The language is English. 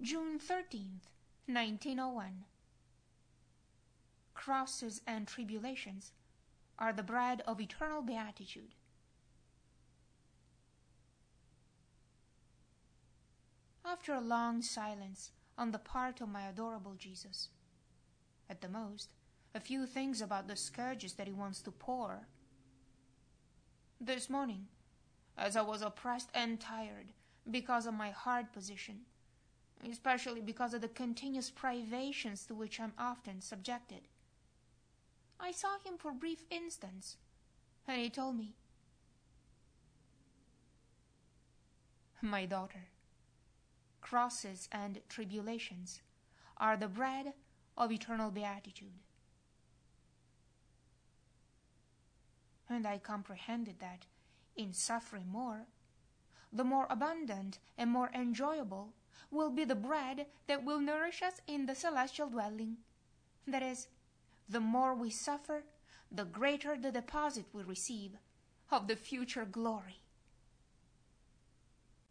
June 13th, 1901. Crosses and tribulations are the bread of eternal beatitude. After a long silence on the part of my adorable Jesus, at the most, a few things about the scourges that he wants to pour. This morning, as I was oppressed and tired because of my hard position, especially because of the continuous privations to which I am often subjected, I saw him for brief instants, and he told me, "My daughter, crosses and tribulations are the bread of eternal beatitude." And I comprehended that, in suffering more, the more abundant and more enjoyable will be the bread that will nourish us in the celestial dwelling. That is, the more we suffer, the greater the deposit we receive of the future glory.